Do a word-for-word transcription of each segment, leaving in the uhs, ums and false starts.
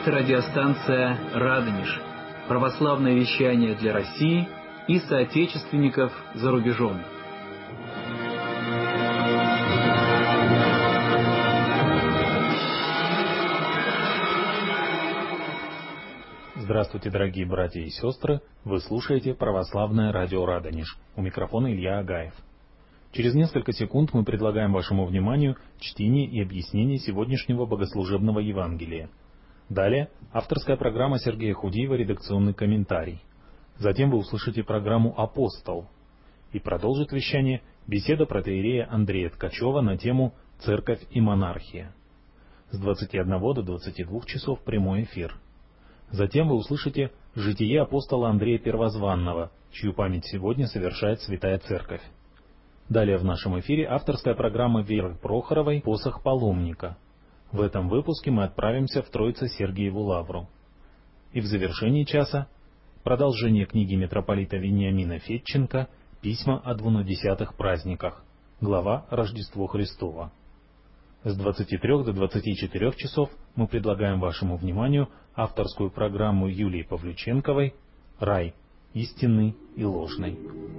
Это радиостанция «Радонеж», православное вещание для России и соотечественников за рубежом. Здравствуйте, дорогие братья и сестры! Вы слушаете православное радио «Радонеж». У микрофона Илья Агаев. Через несколько секунд мы предлагаем вашему вниманию чтение и объяснение сегодняшнего богослужебного Евангелия. Далее авторская программа Сергея Худеева «Редакционный комментарий». Затем вы услышите программу «Апостол». И продолжит вещание беседа протоиерея Андрея Ткачева на тему «Церковь и монархия». С двадцати одного до двадцати двух часов прямой эфир. Затем вы услышите житие апостола Андрея Первозванного, чью память сегодня совершает Святая Церковь. Далее в нашем эфире авторская программа Веры Прохоровой «Посох паломника». В этом выпуске мы отправимся в Троице-Сергиеву Лавру. И в завершении часа продолжение книги митрополита Вениамина Федченко «Письма о двунадесятых праздниках», глава «Рождество Христово». С двадцати трёх до двадцати четырёх часов мы предлагаем вашему вниманию авторскую программу Юлии Павлюченковой «Рай. Истинный и ложный».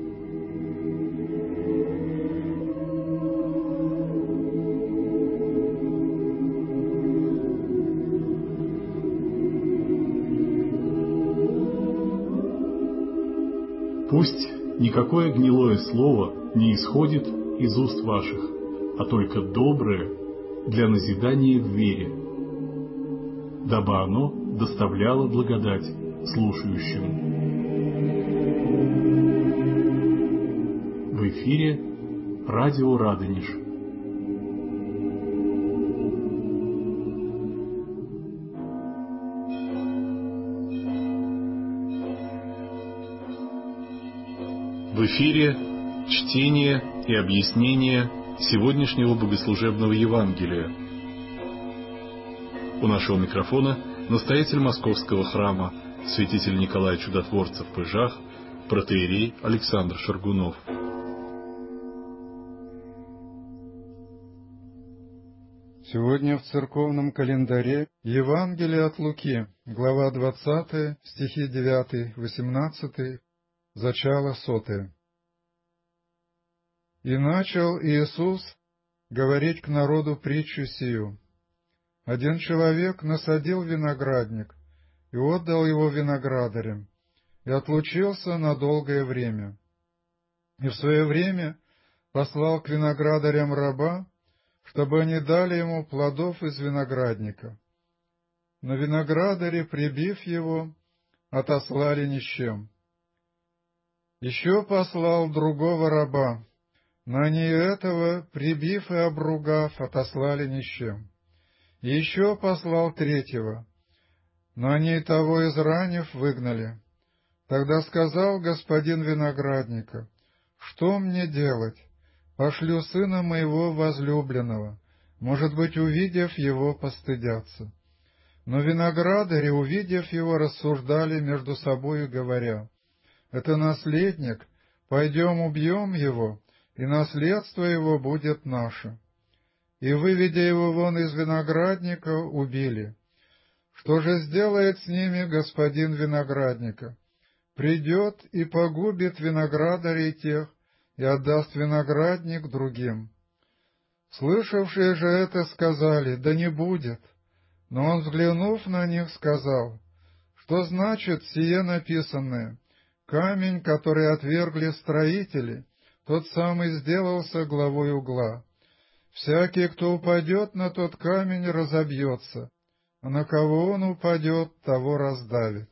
Пусть никакое гнилое слово не исходит из уст ваших, а только доброе для назидания в вере, дабы оно доставляло благодать слушающим. В эфире радио «Радонеж». В эфире чтение и объяснение сегодняшнего богослужебного Евангелия. У нашего микрофона настоятель Московского храма, святитель Николай Чудотворцев в Пыжах, протоиерей Александр Шаргунов. Сегодня в церковном календаре Евангелие от Луки, глава двадцатая, стихи девятый-восемнадцатый, зачало сотое. «И начал Иисус говорить к народу притчу сию. Один человек насадил виноградник и отдал его виноградарям, и отлучился на долгое время. И в свое время послал к виноградарям раба, чтобы они дали ему плодов из виноградника. Но виноградари, прибив его, отослали ни с чем. Еще послал другого раба, но они этого, прибив и обругав, отослали ни с чем. И еще послал третьего, но они и того изранив выгнали. Тогда сказал господин виноградника: что мне делать? Пошлю сына моего возлюбленного, может быть, увидев его, постыдятся. Но виноградари, увидев его, рассуждали между собою, говоря: это наследник, пойдем убьем его, и наследство его будет наше. И, выведя его вон из виноградника, убили. Что же сделает с ними господин виноградника? Придет и погубит виноградарей тех, и отдаст виноградник другим. Слышавшие же это сказали: да не будет. Но он, взглянув на них, сказал: что значит сие написанное? Камень, который отвергли строители, тот самый сделался главой угла. Всякий, кто упадет на тот камень, разобьется, а на кого он упадет, того раздавит.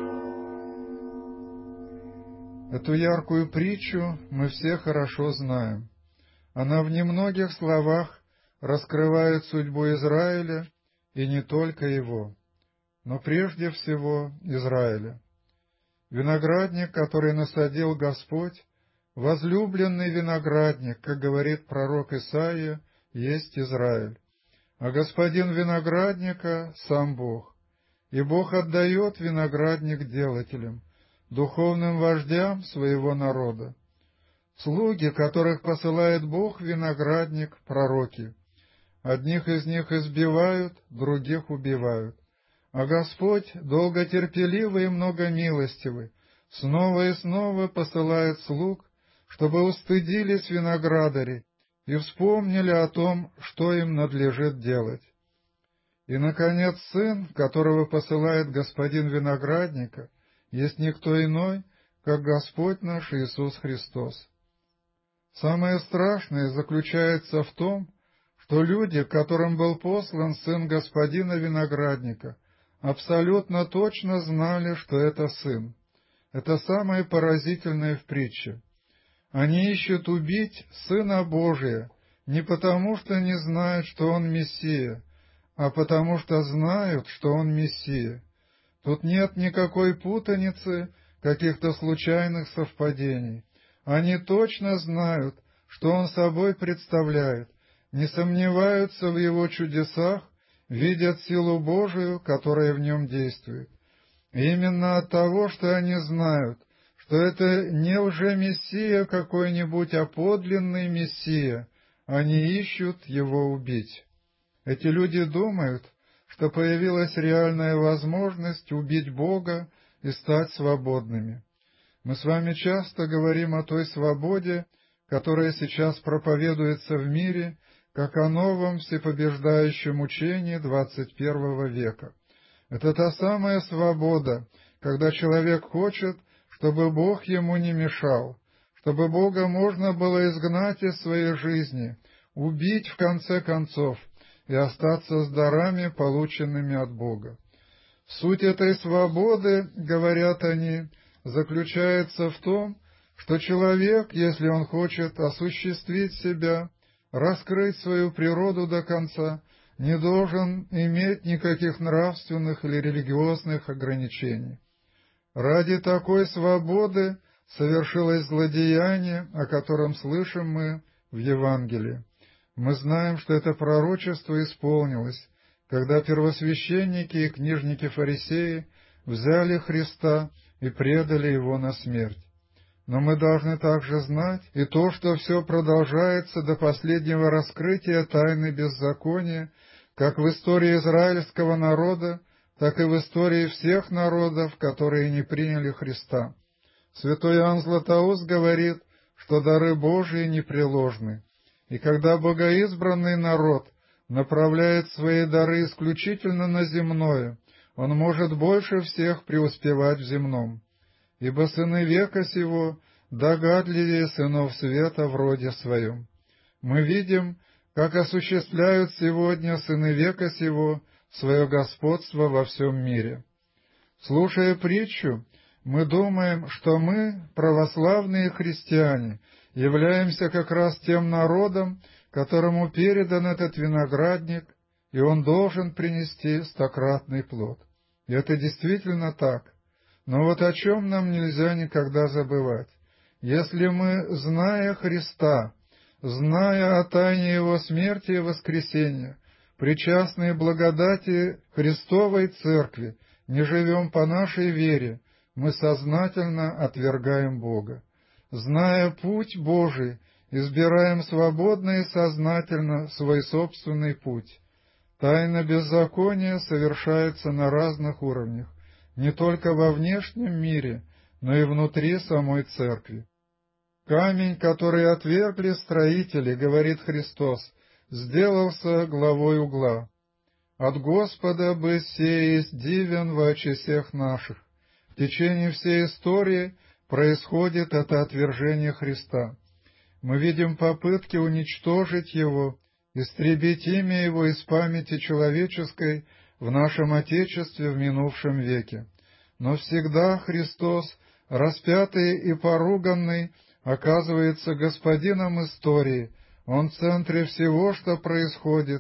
Эту яркую притчу мы все хорошо знаем. Она в немногих словах раскрывает судьбу Израиля, и не только его, но прежде всего Израиля. Виноградник, который насадил Господь, возлюбленный виноградник, как говорит пророк Исаия, есть Израиль. А господин виноградника — сам Бог. И Бог отдает виноградник делателям, духовным вождям своего народа. Слуги, которых посылает Бог, виноградник, пророки. Одних из них избивают, других убивают. А Господь долготерпеливый и многомилостивый, снова и снова посылает слуг, чтобы устыдились виноградари и вспомнили о том, что им надлежит делать. И, наконец, сын, которого посылает господин виноградника, есть никто иной, как Господь наш Иисус Христос. Самое страшное заключается в том, что люди, к которым был послан сын господина виноградника, абсолютно точно знали, что это сын. Это самое поразительное в притче. Они ищут убить Сына Божия не потому, что не знают, что Он Мессия, а потому что знают, что Он Мессия. Тут нет никакой путаницы, каких-то случайных совпадений. Они точно знают, что Он собой представляет, не сомневаются в Его чудесах, видят силу Божию, которая в Нем действует. И именно от того, что они знают, что это не лже-мессия какой-нибудь, а подлинный Мессия, они ищут Его убить. Эти люди думают, что появилась реальная возможность убить Бога и стать свободными. Мы с вами часто говорим о той свободе, которая сейчас проповедуется в мире, как о новом всепобеждающем учении двадцать первого века. Это та самая свобода, когда человек хочет, чтобы Бог ему не мешал, чтобы Бога можно было изгнать из своей жизни, убить в конце концов и остаться с дарами, полученными от Бога. Суть этой свободы, говорят они, заключается в том, что человек, если он хочет осуществить себя, раскрыть свою природу до конца, не должен иметь никаких нравственных или религиозных ограничений. Ради такой свободы совершилось злодеяние, о котором слышим мы в Евангелии. Мы знаем, что это пророчество исполнилось, когда первосвященники и книжники-фарисеи взяли Христа и предали Его на смерть. Но мы должны также знать и то, что все продолжается до последнего раскрытия тайны беззакония, как в истории израильского народа, так и в истории всех народов, которые не приняли Христа. Святой Иоанн Златоуст говорит, что дары Божии непреложны, и когда богоизбранный народ направляет свои дары исключительно на земное, он может больше всех преуспевать в земном. Ибо сыны века сего догадливее сынов света в роде своем. Мы видим, как осуществляют сегодня сыны века сего свое господство во всем мире. Слушая притчу, мы думаем, что мы, православные христиане, являемся как раз тем народом, которому передан этот виноградник, и он должен принести стократный плод. И это действительно так. Но вот о чем нам нельзя никогда забывать. Если мы, зная Христа, зная о тайне Его смерти и воскресения, причастные благодати Христовой Церкви, не живем по нашей вере, мы сознательно отвергаем Бога. Зная путь Божий, избираем свободно и сознательно свой собственный путь. Тайна беззакония совершается на разных уровнях, не только во внешнем мире, но и внутри самой Церкви. Камень, который отвергли строители, говорит Христос, сделался главой угла. От Господа бы сей есть дивен во очи всех наших. В течение всей истории происходит это отвержение Христа. Мы видим попытки уничтожить Его, истребить имя Его из памяти человеческой в нашем Отечестве в минувшем веке. Но всегда Христос, распятый и поруганный, оказывается господином истории, Он в центре всего, что происходит,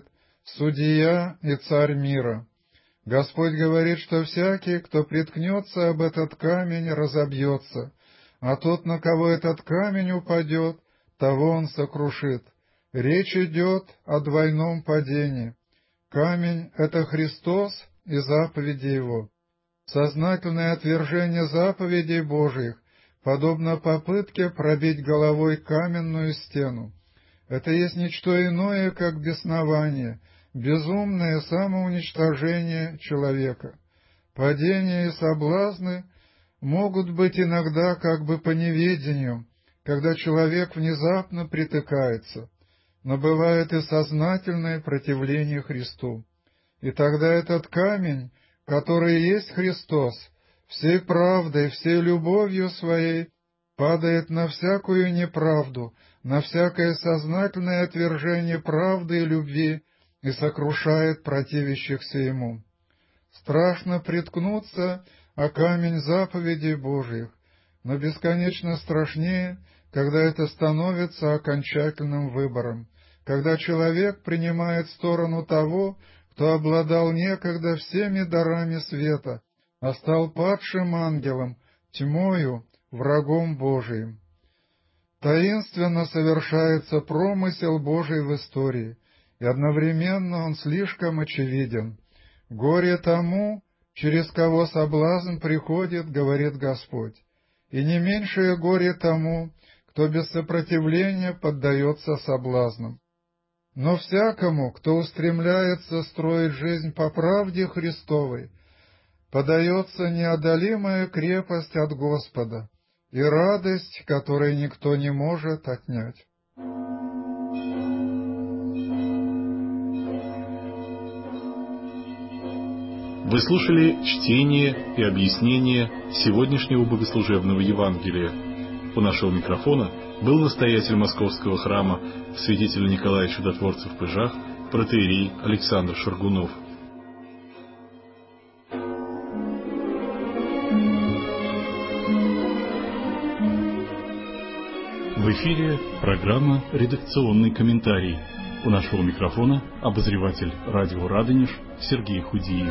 судья и царь мира. Господь говорит, что всякий, кто приткнется об этот камень, разобьется, а тот, на кого этот камень упадет, того он сокрушит. Речь идет о двойном падении. Камень — это Христос и заповеди Его. Сознательное отвержение заповедей Божьих подобно попытке пробить головой каменную стену. Это есть ничто иное, как беснование, безумное самоуничтожение человека. Падения и соблазны могут быть иногда как бы по неведению, когда человек внезапно притыкается, но бывает и сознательное противление Христу. И тогда этот камень, который есть Христос, всей правдой, всей любовью своей, падает на всякую неправду, на всякое сознательное отвержение правды и любви и сокрушает противящихся ему. Страшно приткнуться о камень заповедей Божьих, но бесконечно страшнее, когда это становится окончательным выбором, когда человек принимает сторону того, кто обладал некогда всеми дарами света, а стал падшим ангелом, тьмою, врагом Божиим. Таинственно совершается промысел Божий в истории, и одновременно он слишком очевиден. «Горе тому, через кого соблазн приходит, — говорит Господь, — и не меньшее горе тому, кто без сопротивления поддается соблазнам. Но всякому, кто устремляется строить жизнь по правде Христовой, подается неодолимая крепость от Господа и радость, которой никто не может отнять». Вы слушали чтение и объяснение сегодняшнего богослужебного Евангелия. У нашего микрофона был настоятель Московского храма святителя Николая Чудотворца в Пыжах, протоиерей Александр Шаргунов. В эфире программа «Редакционный комментарий». У нашего микрофона обозреватель радио «Радонеж» Сергей Худиев.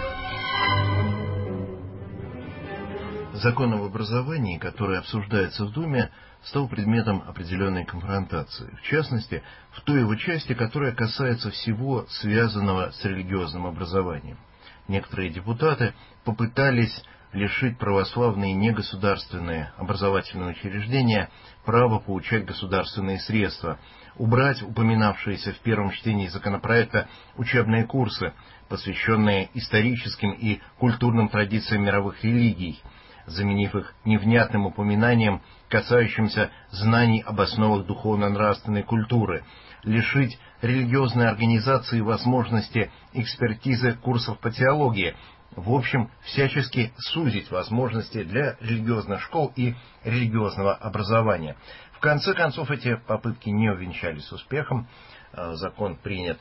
Закон об образовании, который обсуждается в Думе, стал предметом определенной конфронтации, в частности, в той его части, которая касается всего связанного с религиозным образованием. Некоторые депутаты попытались лишить православные негосударственные образовательные учреждения права получать государственные средства, убрать упоминавшиеся в первом чтении законопроекта учебные курсы, посвященные историческим и культурным традициям мировых религий, заменив их невнятным упоминанием, касающимся знаний об основах духовно-нравственной культуры, лишить религиозные организации возможности экспертизы курсов по теологии, в общем, всячески сузить возможности для религиозных школ и религиозного образования. В конце концов, эти попытки не увенчались успехом. Закон принят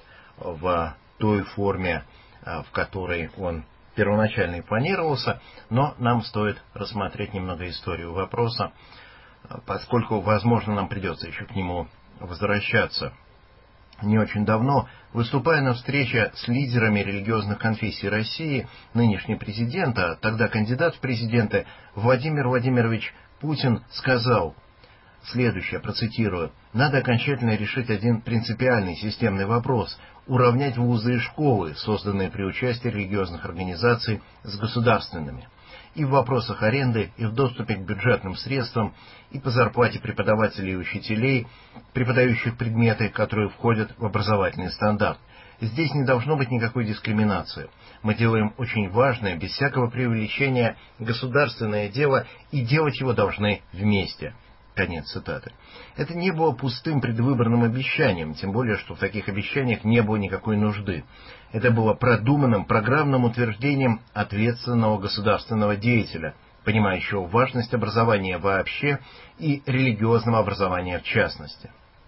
в той форме, в которой он первоначально и планировался, но нам стоит рассмотреть немного историю вопроса, поскольку, возможно, нам придется еще к нему возвращаться. Не очень давно, выступая на встрече с лидерами религиозных конфессий России, нынешний президент, а тогда кандидат в президенты Владимир Владимирович Путин сказал следующее, процитирую: «Надо окончательно решить один принципиальный системный вопрос – уравнять вузы и школы, созданные при участии религиозных организаций, с государственными. И в вопросах аренды, и в доступе к бюджетным средствам, и по зарплате преподавателей и учителей, преподающих предметы, которые входят в образовательный стандарт. Здесь не должно быть никакой дискриминации. Мы делаем очень важное, без всякого преувеличения, государственное дело, и делать его должны вместе». Конец цитаты. Это не было пустым предвыборным обещанием, тем более, что в таких обещаниях не было никакой нужды. Это было продуманным программным утверждением ответственного государственного деятеля, понимающего важность образования вообще и религиозного образования в частности.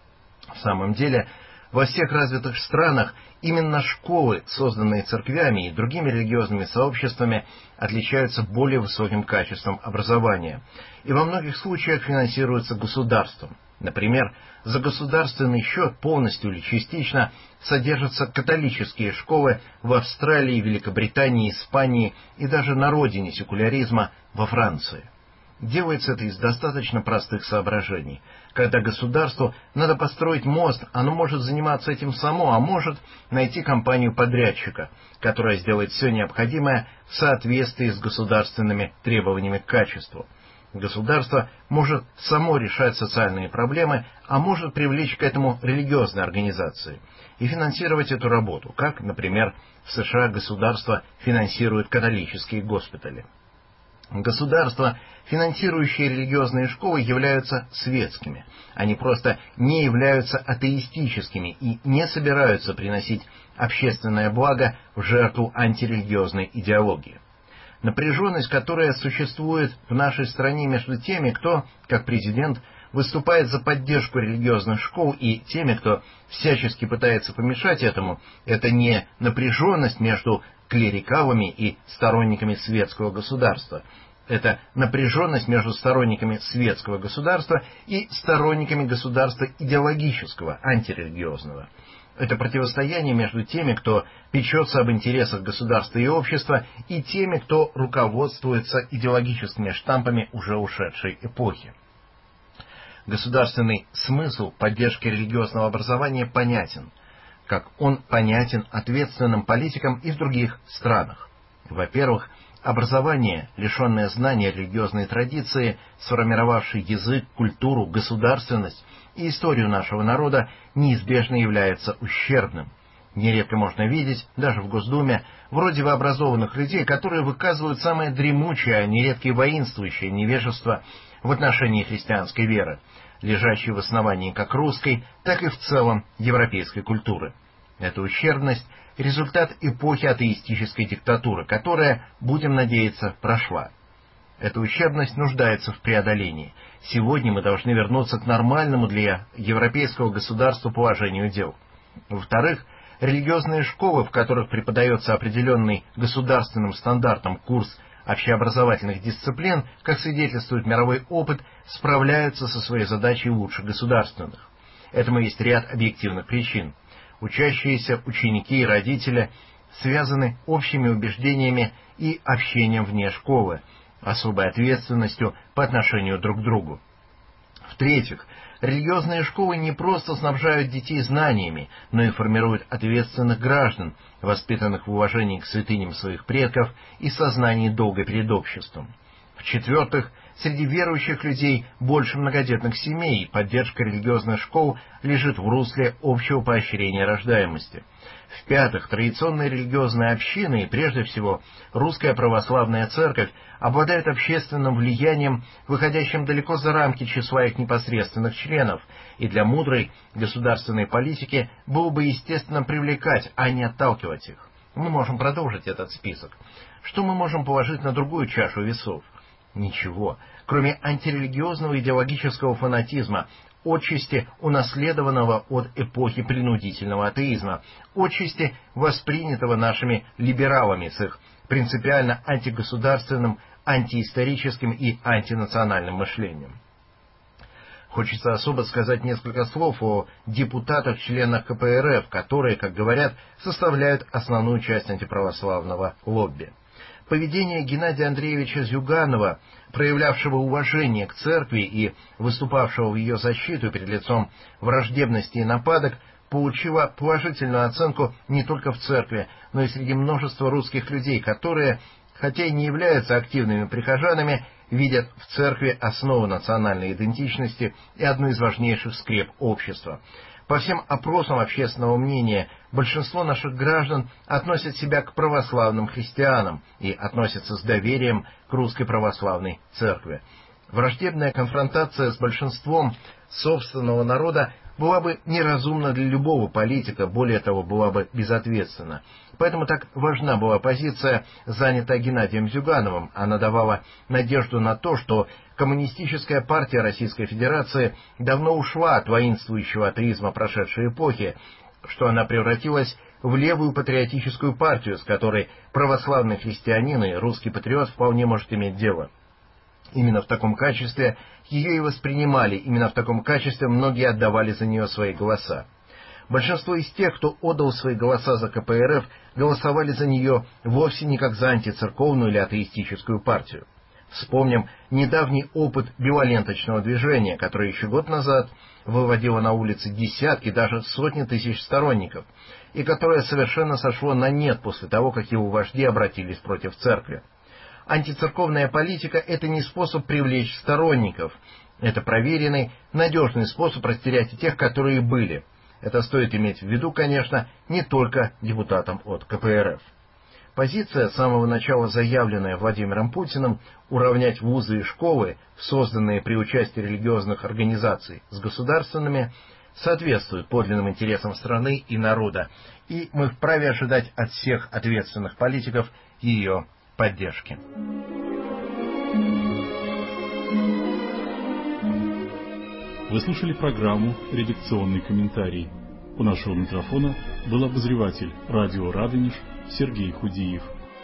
В самом деле, во всех развитых странах именно школы, созданные церквями и другими религиозными сообществами, отличаются более высоким качеством образования и во многих случаях финансируются государством. Например, за государственный счет полностью или частично содержатся католические школы в Австралии, Великобритании, Испании и даже на родине секуляризма во Франции. Делается это из достаточно простых соображений. Когда государству надо построить мост, оно может заниматься этим само, а может найти компанию-подрядчика, которая сделает все необходимое в соответствии с государственными требованиями к качеству. Государство может само решать социальные проблемы, а может привлечь к этому религиозные организации и финансировать эту работу, как, например, в США государство финансирует католические госпитали. Государства, финансирующие религиозные школы, являются светскими. Они просто не являются атеистическими и не собираются приносить общественное благо в жертву антирелигиозной идеологии. Напряженность, которая существует в нашей стране между теми, кто, как президент, выступает за поддержку религиозных школ, и теми, кто всячески пытается помешать этому, это не напряженность между клерикалами и сторонниками светского государства. Это напряженность между сторонниками светского государства и сторонниками государства идеологического, антирелигиозного. Это противостояние между теми, кто печется об интересах государства и общества, и теми, кто руководствуется идеологическими штампами уже ушедшей эпохи. Государственный смысл поддержки религиозного образования понятен, как он понятен ответственным политикам и в других странах. Во-первых, образование, лишенное знания религиозной традиции, сформировавшей язык, культуру, государственность и историю нашего народа, неизбежно является ущербным. Нередко можно видеть, даже в Госдуме, вроде бы образованных людей, которые выказывают самое дремучее, а нередко и воинствующее невежество в отношении христианской веры, лежащей в основании как русской, так и в целом европейской культуры. Эта ущербность – результат эпохи атеистической диктатуры, которая, будем надеяться, прошла. Эта ущербность нуждается в преодолении. Сегодня мы должны вернуться к нормальному для европейского государства положению дел. Во-вторых, религиозные школы, в которых преподается определенный государственным стандартом курс общеобразовательных дисциплин, как свидетельствует мировой опыт, справляются со своей задачей лучше государственных. Этому есть ряд объективных причин. Учащиеся, ученики и родители связаны общими убеждениями и общением вне школы, особой ответственностью по отношению друг к другу. В-третьих, религиозные школы не просто снабжают детей знаниями, но и формируют ответственных граждан, воспитанных в уважении к святыням своих предков и сознании долга перед обществом. В-четвертых, среди верующих людей больше многодетных семей, поддержка религиозных школ лежит в русле общего поощрения рождаемости. В-пятых, традиционные религиозные общины, и прежде всего русская православная церковь, обладают общественным влиянием, выходящим далеко за рамки числа их непосредственных членов, и для мудрой государственной политики было бы естественно привлекать, а не отталкивать их. Мы можем продолжить этот список. Что мы можем положить на другую чашу весов? Ничего, кроме антирелигиозного идеологического фанатизма, отчасти унаследованного от эпохи принудительного атеизма, отчасти воспринятого нашими либералами с их принципиально антигосударственным, антиисторическим и антинациональным мышлением. Хочется особо сказать несколько слов о депутатах-членах ка пэ эр эф, которые, как говорят, составляют основную часть антиправославного лобби. Поведение Геннадия Андреевича Зюганова, проявлявшего уважение к церкви и выступавшего в ее защиту перед лицом враждебности и нападок, получило положительную оценку не только в церкви, но и среди множества русских людей, которые, хотя и не являются активными прихожанами, видят в церкви основу национальной идентичности и одну из важнейших скреп общества. По всем опросам общественного мнения, большинство наших граждан относят себя к православным христианам и относятся с доверием к русской православной церкви. Враждебная конфронтация с большинством собственного народа была бы неразумна для любого политика, более того, была бы безответственна. Поэтому так важна была позиция, занятая Геннадием Зюгановым. Она давала надежду на то, что коммунистическая партия Российской Федерации давно ушла от воинствующего атеизма прошедшей эпохи, что она превратилась в левую патриотическую партию, с которой православный христианин и русский патриот вполне может иметь дело. Именно в таком качестве ее и воспринимали, именно в таком качестве многие отдавали за нее свои голоса. Большинство из тех, кто отдал свои голоса за ка пэ эр эф, голосовали за нее вовсе не как за антицерковную или атеистическую партию. Вспомним недавний опыт белоленточного движения, которое еще год назад выводило на улицы десятки, даже сотни тысяч сторонников, и которое совершенно сошло на нет после того, как его вожди обратились против церкви. Антицерковная политика – это не способ привлечь сторонников. Это проверенный, надежный способ растерять и тех, которые были. Это стоит иметь в виду, конечно, не только депутатам от ка пэ эр эф. Позиция, с самого начала заявленная Владимиром Путиным, уравнять вузы и школы, созданные при участии религиозных организаций, с государственными, соответствует подлинным интересам страны и народа, и мы вправе ожидать от всех ответственных политиков ее поддержки. Вы слушали программу «Редакционный комментарий». У нашего микрофона был обозреватель радио «Радонеж» Сергей Худиев.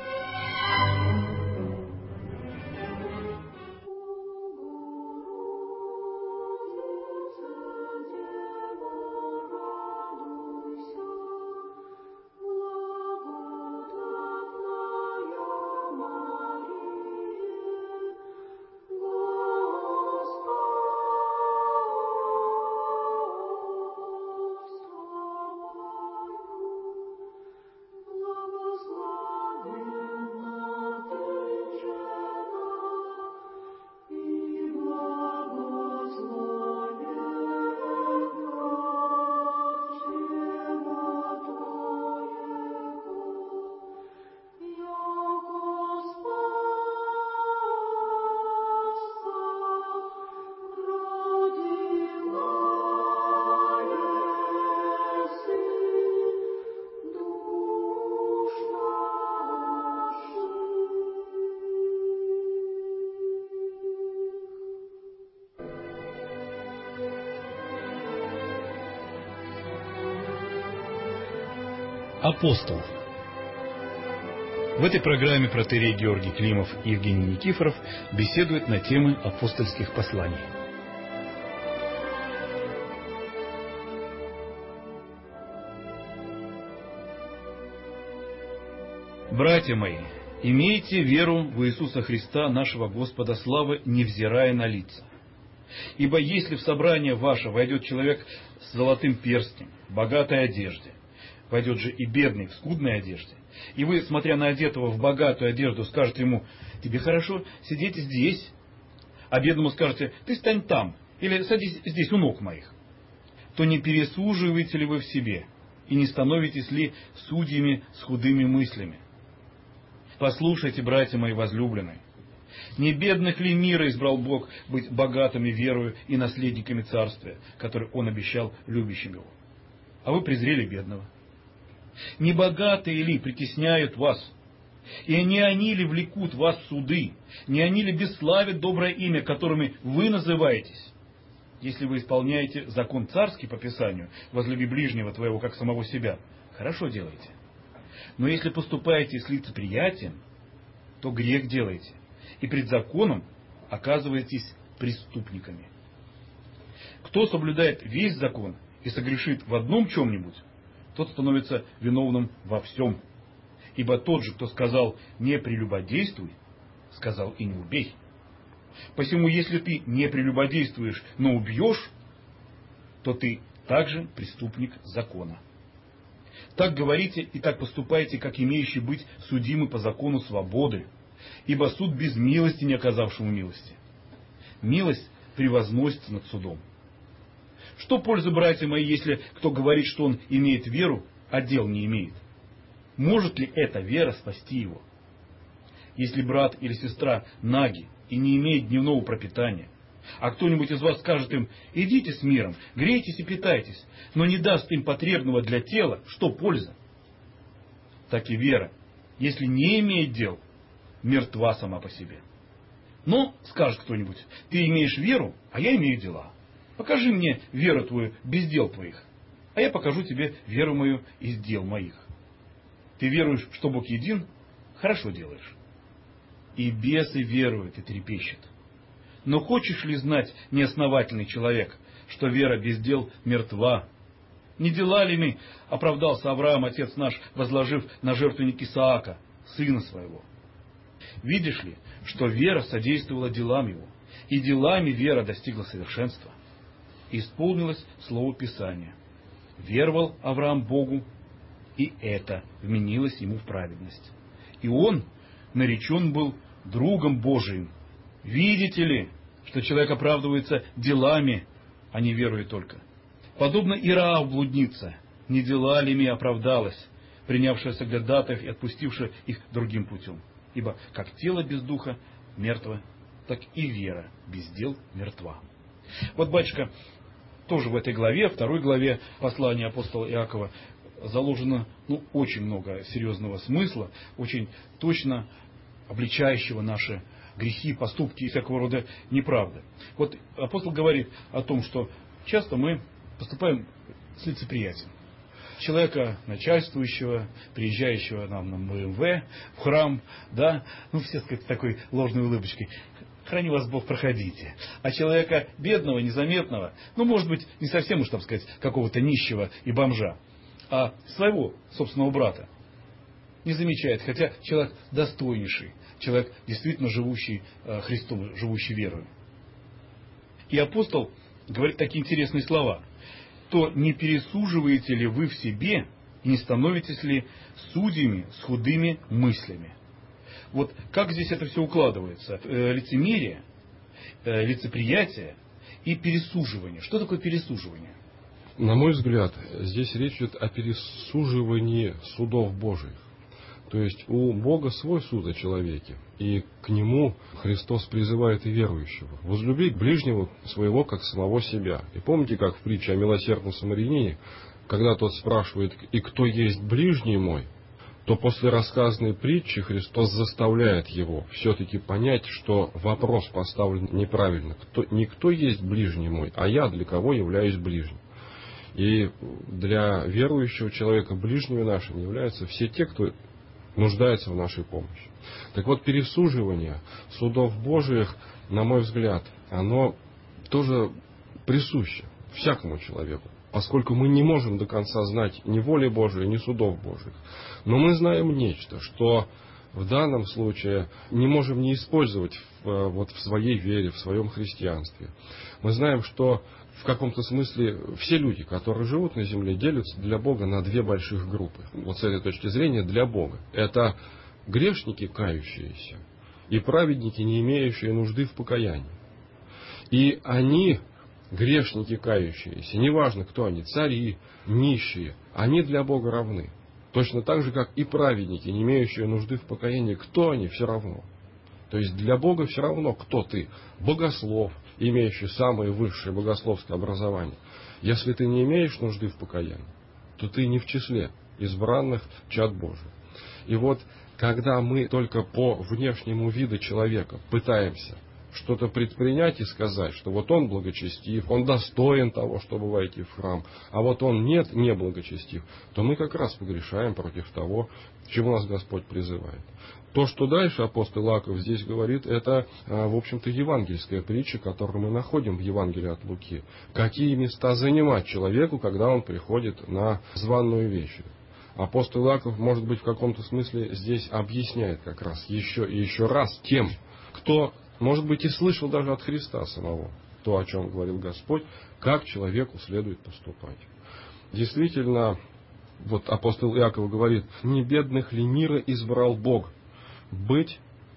Апостол. В этой программе протоиерей Георгий Климов и Евгений Никифоров беседуют на темы апостольских посланий. Братья мои, имейте веру в Иисуса Христа, нашего Господа славы, невзирая на лица. Ибо если в собрание ваше войдет человек с золотым перстнем, в богатой одежде, войдет же и бедный в скудной одежде, и вы, смотря на одетого в богатую одежду, скажете ему: тебе хорошо сидеть здесь, а бедному скажете: ты стань там, или садись здесь у ног моих, то не пересуживаете ли вы в себе, и не становитесь ли судьями с худыми мыслями? Послушайте, братья мои возлюбленные, не бедных ли мира избрал Бог быть богатыми верою и наследниками царствия, которое Он обещал любящим Его? А вы презрели бедного. Не богатые ли притесняют вас? И не они ли влекут вас в суды? Не они ли бесславят доброе имя, которыми вы называетесь? Если вы исполняете закон царский по Писанию, возлюби ближнего твоего, как самого себя, хорошо делаете. Но если поступаете с лицеприятием, то грех делаете, и пред законом оказываетесь преступниками. Кто соблюдает весь закон и согрешит в одном чем-нибудь, тот становится виновным во всем. Ибо тот же, кто сказал «не прелюбодействуй», сказал «и не убей». Посему, если ты не прелюбодействуешь, но убьешь, то ты также преступник закона. Так говорите и так поступайте, как имеющие быть судимы по закону свободы, ибо суд без милости не оказавшему милости. Милость превозносится над судом. Что пользы, братья мои, если кто говорит, что он имеет веру, а дел не имеет? Может ли эта вера спасти его? Если брат или сестра наги и не имеет дневного пропитания, а кто-нибудь из вас скажет им: идите с миром, грейтесь и питайтесь, но не даст им потребного для тела, что польза? Так и вера, если не имеет дел, мертва сама по себе. Но, скажет кто-нибудь: ты имеешь веру, а я имею дела. Покажи мне веру твою без дел твоих, а я покажу тебе веру мою из дел моих. Ты веруешь, что Бог един? Хорошо делаешь. И бесы веруют и трепещут. Но хочешь ли знать, неосновательный человек, что вера без дел мертва? Не делами оправдался Авраам, отец наш, возложив на жертвенник Исаака, сына своего? Видишь ли, что вера содействовала делам его, и делами вера достигла совершенства. Исполнилось слово Писания: веровал Авраам Богу, и это вменилось ему в праведность. И он наречен был другом Божиим. Видите ли, что человек оправдывается делами, а не верою только. Подобно Ироав блудница, не делами оправдалась, принявшая соглядатаев и отпустившая их другим путем. Ибо как тело без духа мертво, так и вера без дел мертва. Вот, батюшка, тоже в этой главе, второй главе послания апостола Иакова, заложено ну, очень много серьезного смысла, очень точно обличающего наши грехи, поступки и всякого рода неправды. Вот апостол говорит о том, что часто мы поступаем с лицеприятием. Человека начальствующего, приезжающего нам на БМВ, в храм, да, ну все с такой ложной улыбочкой. Храни вас Бог, проходите. А человека бедного, незаметного, ну может быть не совсем уж там сказать какого-то нищего и бомжа, а своего собственного брата не замечает, хотя человек достойнейший, человек действительно живущий Христом, живущий верою. И апостол говорит такие интересные слова. То не пересуживаете ли вы в себе и не становитесь ли судьями с худыми мыслями? Вот как здесь это все укладывается? Лицемерие, лицеприятие и пересуживание. Что такое пересуживание? На мой взгляд, здесь речь идет о пересуживании судов Божьих. То есть у Бога свой суд о человеке, и к нему Христос призывает и верующего. Возлюби ближнего своего, как самого себя. И помните, как в притче о милосердном самарянине, когда тот спрашивает, и кто есть ближний мой, то после рассказанной притчи Христос заставляет его все-таки понять, что вопрос поставлен неправильно. Кто, не кто есть ближний мой, а я для кого являюсь ближним. И для верующего человека ближними нашими являются все те, кто нуждается в нашей помощи. Так вот, пересуживание судов Божиих, на мой взгляд, оно тоже присуще всякому человеку, поскольку мы не можем до конца знать ни воли Божией, ни судов Божиих. Но мы знаем нечто, что в данном случае не можем не использовать в, вот, в своей вере, в своем христианстве. Мы знаем, что в каком-то смысле все люди, которые живут на земле, делятся для Бога на две больших группы. Вот с этой точки зрения для Бога. Это грешники, кающиеся, и праведники, не имеющие нужды в покаянии. И они, грешники, кающиеся, неважно кто они, цари, нищие, они для Бога равны. Точно так же, как и праведники, не имеющие нужды в покаянии, кто они, все равно. То есть для Бога все равно, кто ты. Богослов, имеющий самое высшее богословское образование. Если ты не имеешь нужды в покаянии, то ты не в числе избранных чад Божьих. И вот, когда мы только по внешнему виду человека пытаемся что-то предпринять и сказать, что вот он благочестив, он достоин того, чтобы войти в храм, а вот он нет, не благочестив, то мы как раз погрешаем против того, к чему нас Господь призывает. То, что дальше апостол Иаков здесь говорит, это, в общем-то, евангельская притча, которую мы находим в Евангелии от Луки. Какие места занимать человеку, когда он приходит на званую вечерю. Апостол Иаков, может быть, в каком-то смысле здесь объясняет как раз еще и еще раз тем, кто, может быть, и слышал даже от Христа самого то, о чем говорил Господь, как человеку следует поступать. Действительно, вот апостол Иаков говорит, не бедных ли мира избрал Бог быть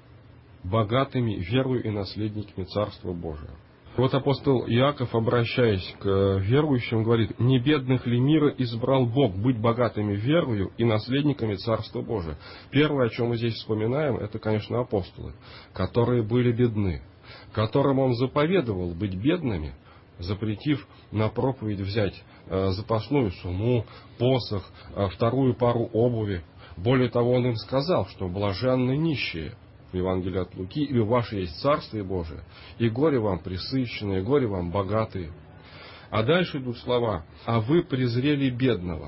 богатыми верою и наследниками Царства Божия. Вот апостол Иаков, обращаясь к верующим, говорит, не бедных ли мира избрал Бог быть богатыми верою и наследниками Царства Божия. Первое, о чем мы здесь вспоминаем, это, конечно, апостолы, которые были бедны, которым он заповедовал быть бедными, запретив на проповедь взять э, запасную сумму, посох, э, вторую пару обуви. Более того, он им сказал, что блаженны нищие в Евангелии от Луки, ибо ваше есть Царствие Божие, и горе вам пресыщенные, горе вам богатые. А дальше идут слова, а вы презрели бедного.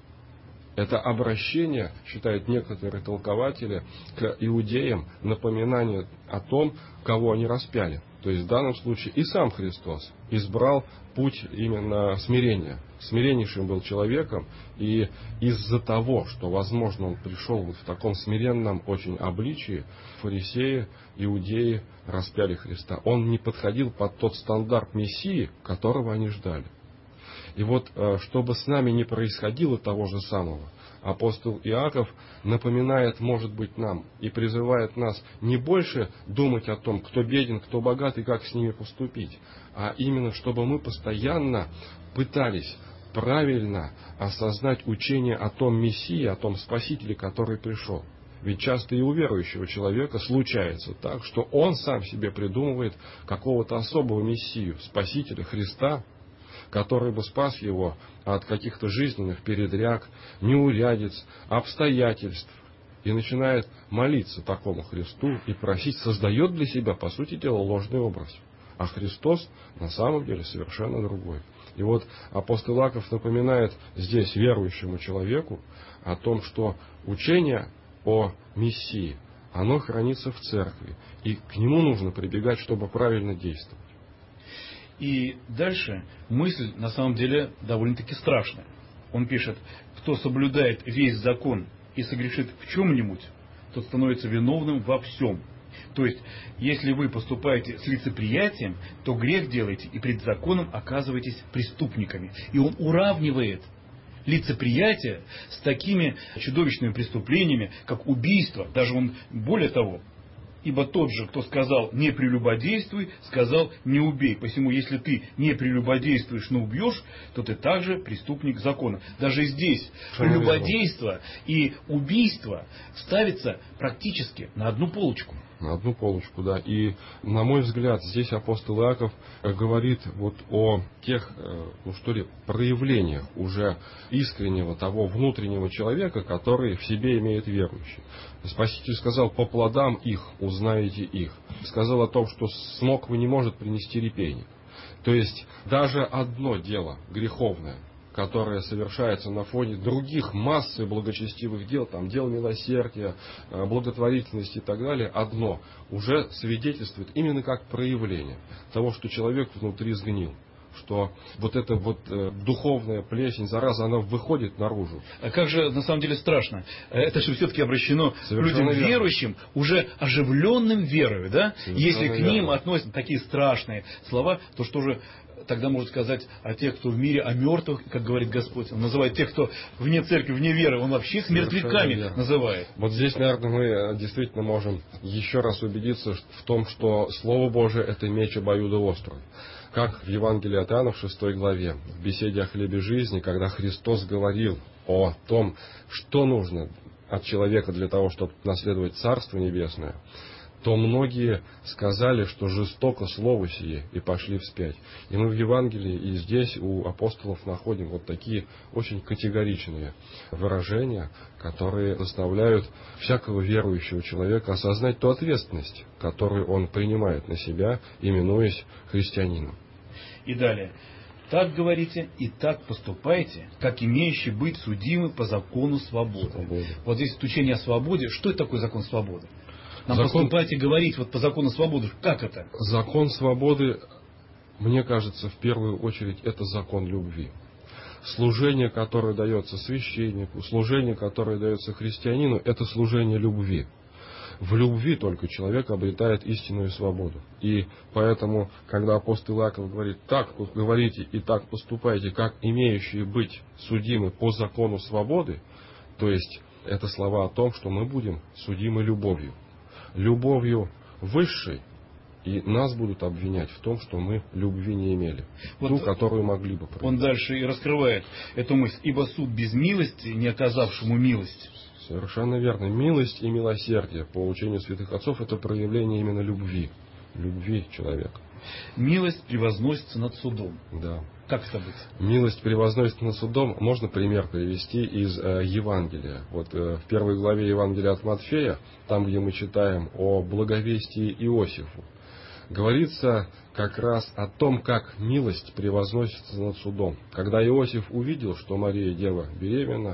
Это обращение, считают некоторые толкователи, к иудеям, напоминание о том, кого они распяли. То есть в данном случае и сам Христос избрал путь именно смирения. Смиреннейшим был человеком, и из-за того, что, возможно, он пришел вот в таком смиренном очень обличии, фарисеи, иудеи распяли Христа. Он не подходил под тот стандарт Мессии, которого они ждали. И вот, чтобы с нами не происходило того же самого, апостол Иаков напоминает, может быть, нам и призывает нас не больше думать о том, кто беден, кто богат и как с ними поступить, а именно, чтобы мы постоянно пытались правильно осознать учение о том Мессии, о том Спасителе, который пришел. Ведь часто и у верующего человека случается так, что он сам себе придумывает какого-то особого Мессию, Спасителя Христа, который бы спас его от каких-то жизненных передряг, неурядиц, обстоятельств. И начинает молиться такому Христу и просить, создает для себя, по сути дела, ложный образ. А Христос на самом деле совершенно другой. И вот апостол Иаков напоминает здесь верующему человеку о том, что учение о Мессии, оно хранится в церкви, и к нему нужно прибегать, чтобы правильно действовать. И дальше мысль на самом деле довольно-таки страшная. Он пишет: кто соблюдает весь закон и согрешит в чем-нибудь, тот становится виновным во всем. То есть, если вы поступаете с лицеприятием, то грех делаете и пред законом оказываетесь преступниками. И он уравнивает лицеприятие с такими чудовищными преступлениями, как убийство. Даже он, более того, ибо тот же, кто сказал «не прелюбодействуй», сказал «не убей». Посему, если ты не прелюбодействуешь, но убьешь, то ты также преступник закона. Даже здесь прелюбодейство и убийство ставятся практически на одну полочку. На одну полочку, да. И, на мой взгляд, здесь апостол Иаков говорит вот о тех, ну что ли, проявлениях уже искреннего того внутреннего человека, который в себе имеет верующий. Спаситель сказал: по плодам их узнаете их. Сказал о том, что смоква не может принести репейник. То есть даже одно дело греховное, которое совершается на фоне других массы благочестивых дел, там, дел милосердия, благотворительности и так далее, одно уже свидетельствует именно как проявление того, что человек внутри сгнил. Что вот эта вот э, духовная плесень, зараза, она выходит наружу. А как же на самом деле страшно? Это же все-таки обращено к людям верно. Верующим, уже оживленным верою, да? Совершенно Если к ним верно. Относятся такие страшные слова, то что же тогда можно сказать о тех, кто в мире, о мертвых, как говорит Господь? Он называет тех, кто вне церкви, вне веры, он вообще их мертвяками верно. Называет. Вот здесь, наверное, мы действительно можем еще раз убедиться в том, что Слово Божие — это меч обоюдоострый. Как в Евангелии от Иоанна в шестой главе, в беседе о хлебе жизни, когда Христос говорил о том, что нужно от человека для того, чтобы наследовать Царство Небесное, то многие сказали, что жестоко слово сие, и пошли вспять. И мы в Евангелии и здесь у апостолов находим вот такие очень категоричные выражения, которые заставляют всякого верующего человека осознать ту ответственность, которую он принимает на себя, именуясь христианином. И далее. Так говорите и так поступайте, как имеющие быть судимы по закону свободы. свободы. Вот здесь учение о свободе. Что это такое закон свободы? Нам закон... поступать и говорить вот по закону свободы. Как это? Закон свободы, мне кажется, в первую очередь, это закон любви. Служение, которое дается священнику, служение, которое дается христианину, это служение любви. В любви только человек обретает истинную свободу. И поэтому, когда апостол Иаков говорит: так говорите и так поступайте, как имеющие быть судимы по закону свободы, то есть это слова о том, что мы будем судимы любовью. Любовью высшей, и нас будут обвинять в том, что мы любви не имели, вот ту, которую могли бы проявить. Он дальше и раскрывает эту мысль: ибо суд без милости, не оказавшему милость. Совершенно верно. Милость и милосердие, по учению святых отцов, это проявление именно любви, любви человека. Милость превозносится над судом. Да. Как это быть? Милость превозносится над судом. Можно пример привести из э, Евангелия. Вот э, в первой главе Евангелия от Матфея, там, где мы читаем о благовестии Иосифу, говорится как раз о том, как милость превозносится над судом. Когда Иосиф увидел, что Мария Дева беременна,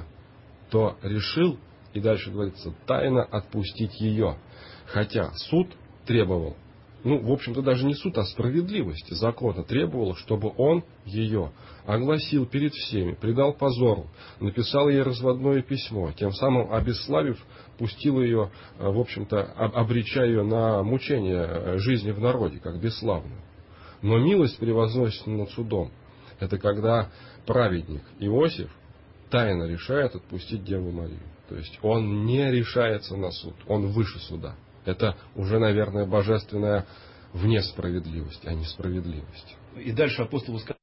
то решил, и дальше говорится, тайно отпустить ее. Хотя суд требовал, ну, в общем-то, даже не суд, а справедливость закона требовала, чтобы он ее огласил перед всеми, предал позору, написал ей разводное письмо, тем самым обесславив, пустил ее, в общем-то, обреча ее на мучение жизни в народе, как бесславную. Но милость превозносится над судом. Это когда праведник Иосиф тайно решает отпустить Деву Марию. То есть он не решается на суд, он выше суда. Это уже, наверное, божественная вне справедливости, а не справедливость. И дальше апостол сказал: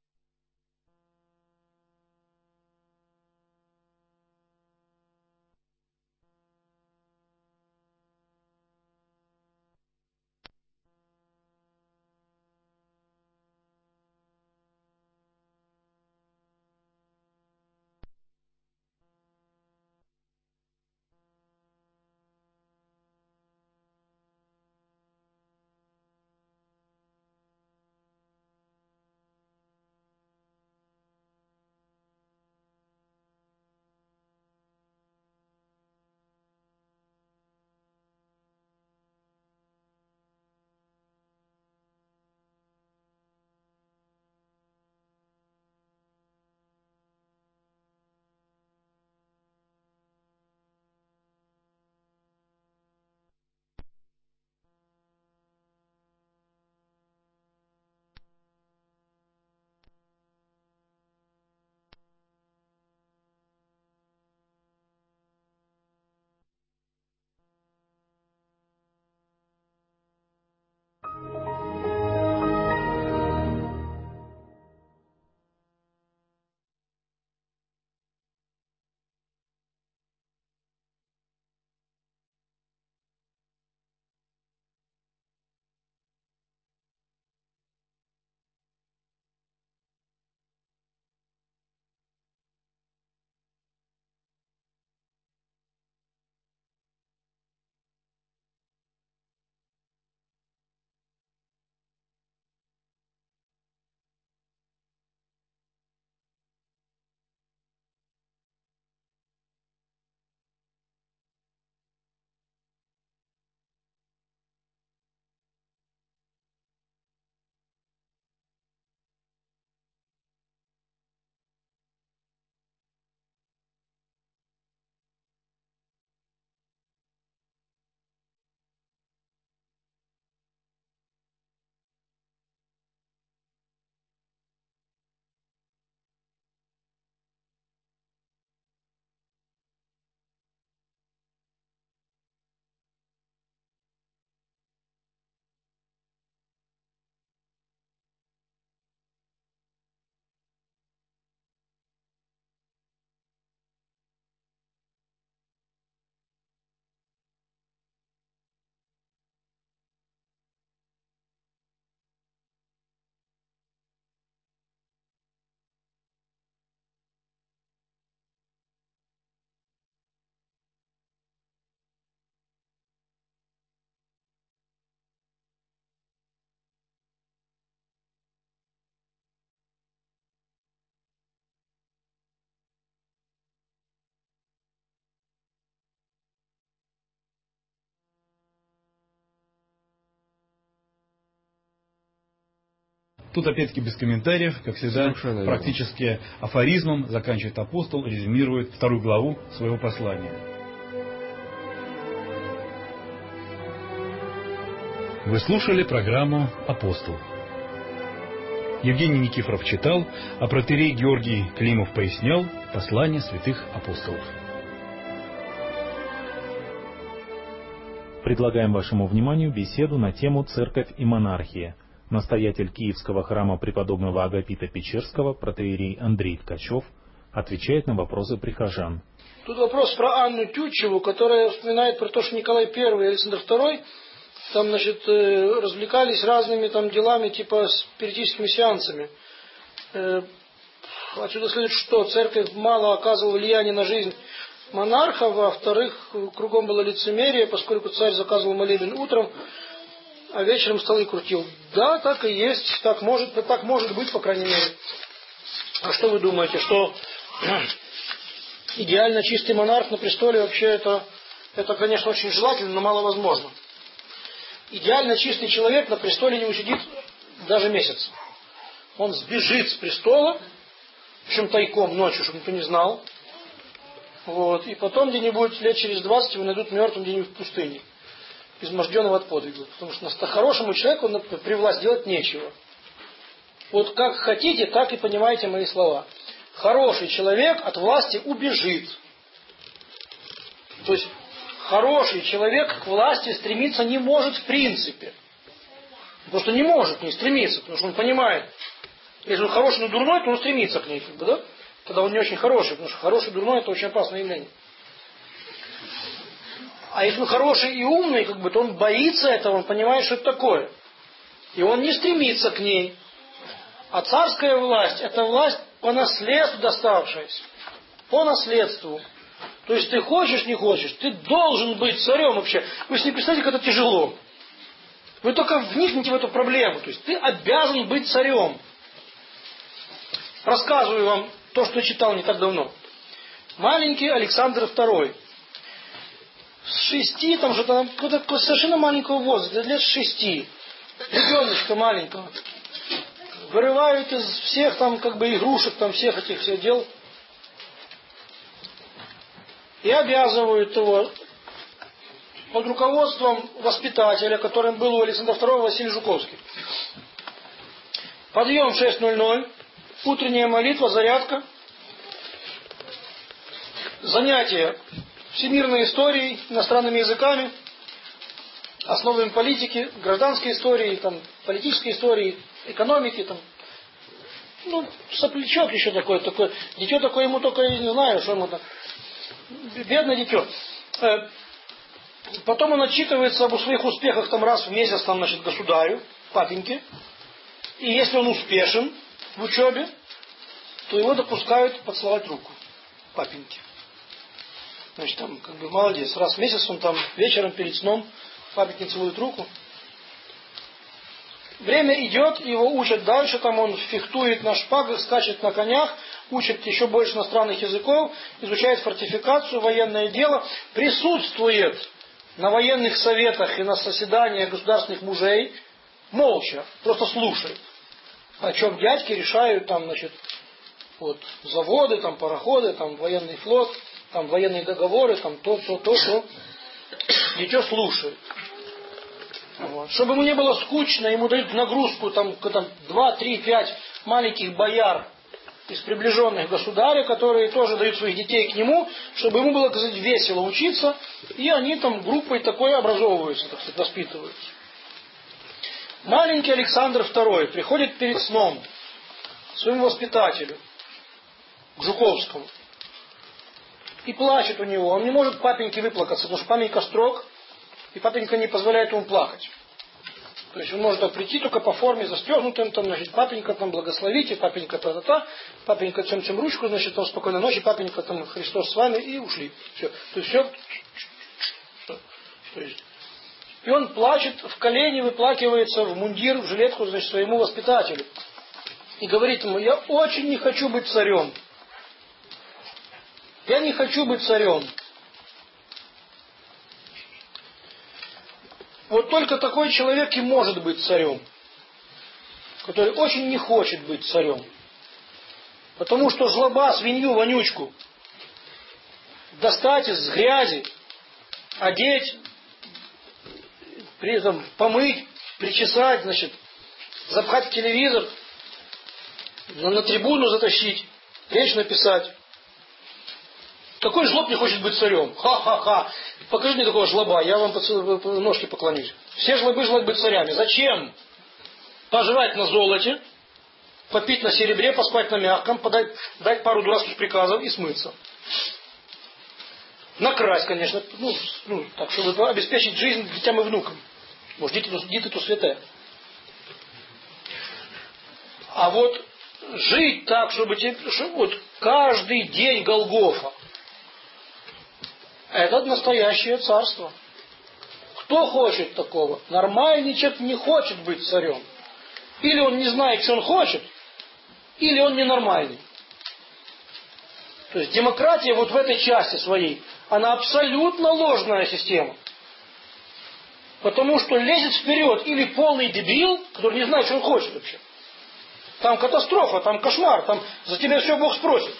Тут опять-таки без комментариев, как всегда, Совершенно практически верно. Афоризмом заканчивает апостол, резюмирует вторую главу своего послания. Вы слушали программу «Апостол». Евгений Никифоров читал, а протоиерей Георгий Климов пояснял послание святых апостолов. Предлагаем вашему вниманию беседу на тему «Церковь и монархия». Настоятель Киевского храма преподобного Агапита Печерского, протоиерей Андрей Ткачев, отвечает на вопросы прихожан. Тут вопрос про Анну Тютчеву, которая вспоминает про то, что Николай Первый и Александр Второй там, значит, развлекались разными там делами, типа спиритическими сеансами. Отсюда следует, что церковь мало оказывала влияние на жизнь монарха, во-вторых, кругом было лицемерие, поскольку царь заказывал молебен утром, а вечером столы крутил. Да, так и есть, так может, так может быть, по крайней мере. А что вы думаете, что идеально чистый монарх на престоле вообще это, это, конечно, очень желательно, но маловозможно. Идеально чистый человек на престоле не усидит даже месяц. Он сбежит с престола, причем тайком, ночью, чтобы никто не знал. Вот, и потом где-нибудь лет через двадцать его найдут мертвым где-нибудь в пустыне, изможденного от подвига. Потому что хорошему человеку при власти делать нечего. Вот как хотите, так и понимаете мои слова. Хороший человек от власти убежит. То есть хороший человек к власти стремиться не может в принципе. Просто не может не стремиться, потому что он понимает, если он хороший, но дурной, то он стремится к ней, как бы, да? Тогда он не очень хороший, потому что хороший и дурной — это очень опасное явление. А если он хороший и умный, как бы, то он боится этого, он понимает, что это такое. И он не стремится к ней. А царская власть — это власть по наследству доставшаяся. По наследству. То есть ты хочешь, не хочешь, ты должен быть царем вообще. Вы себе представьте, как это тяжело. Вы только вникните в эту проблему. То есть ты обязан быть царем. Рассказываю вам то, что читал не так давно. Маленький Александр второй. С шести, там что-то, какого-то совершенно маленького возраста, лет шести. Ребеночка маленького. Вырывают из всех там как бы игрушек, там всех этих всех дел. И обязывают его под руководством воспитателя, которым был у Александра второго Василий Жуковский. Подъем в шесть ноль-ноль, утренняя молитва, зарядка, занятия всемирной историей, иностранными языками, основами политики, гражданской истории, там, политической истории, экономики, там, ну, соплячок еще такой, такой, дитё такое ему только, я не знаю, что ему там, бедное дитё. Потом он отчитывается об своих успехах там раз в месяц, там, значит, государю, папеньке. И если он успешен в учебе, то его допускают поцеловать руку папеньке. Значит, там, как бы, молодец. Раз в месяц он там вечером перед сном папеньке целует руку. Время идет, его учат дальше, там он фехтует на шпагах, скачет на конях, учит еще больше иностранных языков, изучает фортификацию, военное дело, присутствует на военных советах и на заседаниях государственных мужей, молча, просто слушает. О чем дядьки решают, там, значит, вот, заводы, там, пароходы, там, военный флот, там, военные договоры, там, то, то, то, то. Дитё слушает. Вот. Чтобы ему не было скучно, ему дают нагрузку, там, там два, три, пять маленьких бояр из приближенных государя, которые тоже дают своих детей к нему, чтобы ему было, так сказать, весело учиться, и они там группой такой образовываются, так сказать, воспитываются. Маленький Александр второй приходит перед сном к своему воспитателю, к Жуковскому, и плачет у него. Он не может папеньке выплакаться, потому что папенька строг, и папенька не позволяет ему плакать. То есть он может так прийти только по форме застегнутым, там, значит, папенька там благословите, папенька та-та-та, папенька чем-чем ручку, значит, там спокойной ночи, папенька там Христос с вами, и ушли. Все. То есть все. То есть, и он плачет в колени, выплакивается в мундир, в жилетку, значит, своему воспитателю. И говорит ему: я очень не хочу быть царем. Я не хочу быть царем. Вот только такой человек и может быть царем, который очень не хочет быть царем. Потому что жлоба, свинью, вонючку достать из грязи, одеть, при этом помыть, причесать, значит, запхать в телевизор, на, на трибуну затащить, речь написать. Какой жлоб не хочет быть царем? Ха-ха-ха. Покажи мне такого жлоба, я вам по ножке поклонюсь. Все жлобы желают быть царями. Зачем? Пожрать на золоте, попить на серебре, поспать на мягком, подать, дать пару дурацких приказов и смыться. Накрасть, конечно, ну, ну, так, чтобы обеспечить жизнь детям и внукам. Может, дети, дети то святые. А вот жить так, чтобы, чтобы вот каждый день Голгофа. Это настоящее царство. Кто хочет такого? Нормальный человек не хочет быть царем. Или он не знает, что он хочет, или он ненормальный. То есть демократия вот в этой части своей, она абсолютно ложная система. Потому что лезет вперед или полный дебил, который не знает, что он хочет вообще. Там катастрофа, там кошмар, там за тебя все Бог спросит.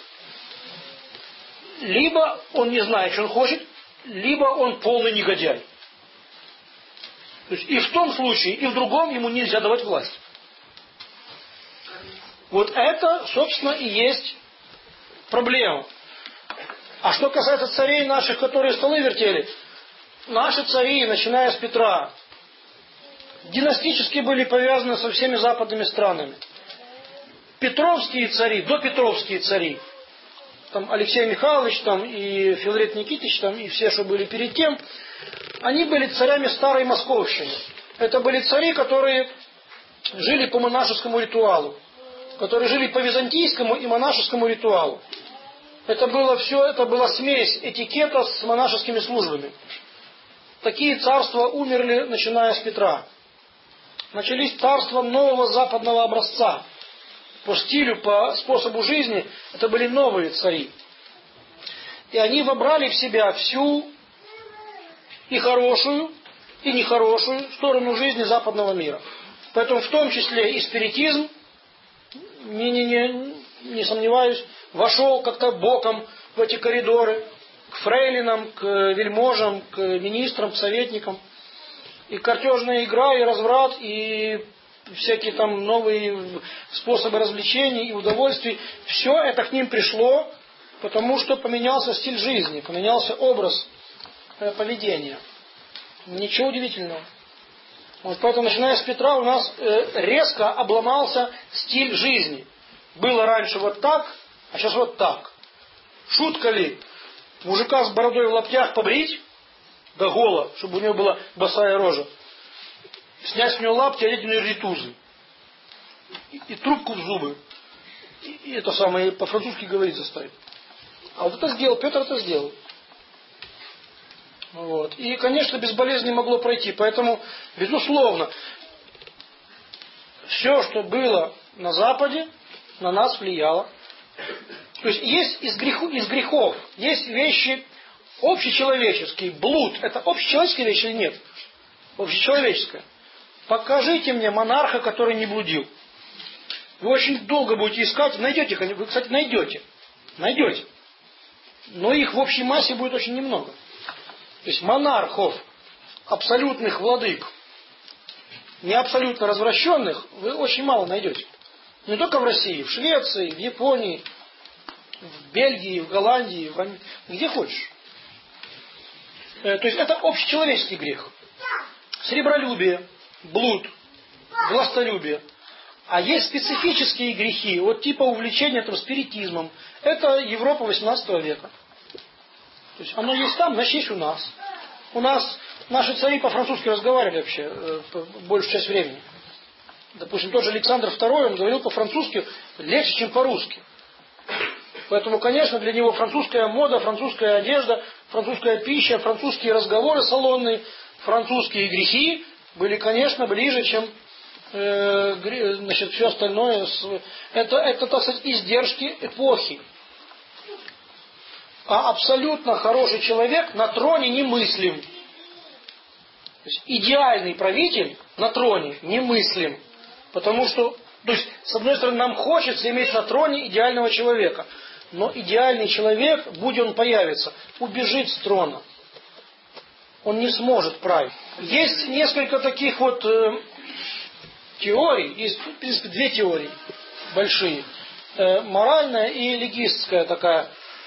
Либо он не знает, что он хочет, либо он полный негодяй. То есть и в том случае, и в другом ему нельзя давать власть. Вот это, собственно, и есть проблема. А что касается царей наших, которые столы вертели, наши цари, начиная с Петра, династически были повязаны со всеми западными странами. Петровские цари, допетровские цари, там Алексей Михайлович, там и Филарет Никитич, там и все, что были перед тем, они были царями старой московщины. Это были цари, которые жили по монашескому ритуалу, которые жили по византийскому и монашескому ритуалу. Это было все, это была смесь этикета с монашескими службами. Такие царства умерли, начиная с Петра. Начались царства нового западного образца. По стилю, по способу жизни, это были новые цари. И они вобрали в себя всю и хорошую, и нехорошую сторону жизни западного мира. Поэтому в том числе и спиритизм, не, не, не, не сомневаюсь, вошел как-то боком в эти коридоры, к фрейлинам, к вельможам, к министрам, к советникам. И картежная игра, и разврат, и всякие там новые способы развлечений и удовольствий. Все это к ним пришло, потому что поменялся стиль жизни, поменялся образ поведения. Ничего удивительного. Вот поэтому, начиная с Петра, у нас резко обломался стиль жизни. Было раньше вот так, а сейчас вот так. Шутка ли? Мужика с бородой в лаптях побрить до гола, чтобы у него была босая рожа. Снять с него лапти, одеть у него ритузы. И, и трубку в зубы. И, и это самое, по-французски говорить заставить. А вот это сделал, Петр это сделал. Вот. И, конечно, без болезни могло пройти. Поэтому, безусловно, все, что было на Западе, на нас влияло. То есть, есть из, греху, из грехов, есть вещи общечеловеческие. Блуд – это общечеловеческая вещь или нет? Общечеловеческая. Покажите мне монарха, который не блудил. Вы очень долго будете искать, найдете, вы, кстати, найдете. Найдете. Но их в общей массе будет очень немного. То есть монархов, абсолютных владык, не абсолютно развращенных, вы очень мало найдете. Не только в России, в Швеции, в Японии, в Бельгии, в Голландии, в Америке, где хочешь. То есть это общечеловеческий грех. Сребролюбие, блуд, властолюбие. А есть специфические грехи, вот типа увлечения там, спиритизмом. Это Европа восемнадцатого века. То есть оно есть там, значит есть у нас. У нас наши цари по-французски разговаривали вообще э, большую часть времени. Допустим, тот же Александр второй, он говорил по-французски легче, чем по-русски. Поэтому, конечно, для него французская мода, французская одежда, французская пища, французские разговоры салонные, французские грехи были, конечно, ближе, чем э, значит, все остальное. Это, это, так сказать, издержки эпохи. А абсолютно хороший человек на троне немыслим. То есть идеальный правитель на троне немыслим. Потому что, то есть, с одной стороны, нам хочется иметь на троне идеального человека. Но идеальный человек, будь он появится, убежит с трона. Он не сможет править. Есть несколько таких вот э, теорий, есть, в принципе, две теории большие. Э, моральная и легистская такая,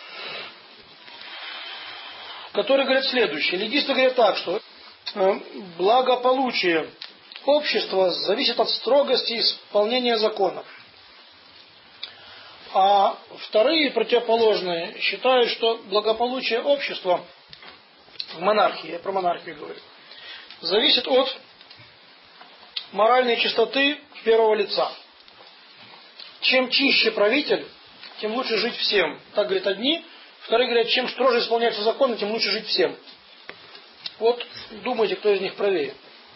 которые говорят следующее. Легисты говорят так, что э, благополучие общества зависит от строгости исполнения законов. А вторые, противоположные, считают, что благополучие общества в монархии, я про монархию говорю, зависит от моральной чистоты первого лица. Чем чище правитель, тем лучше жить всем. Так говорят одни. Вторые говорят, чем строже исполняются законы, тем лучше жить всем. Вот думайте, кто из них правее.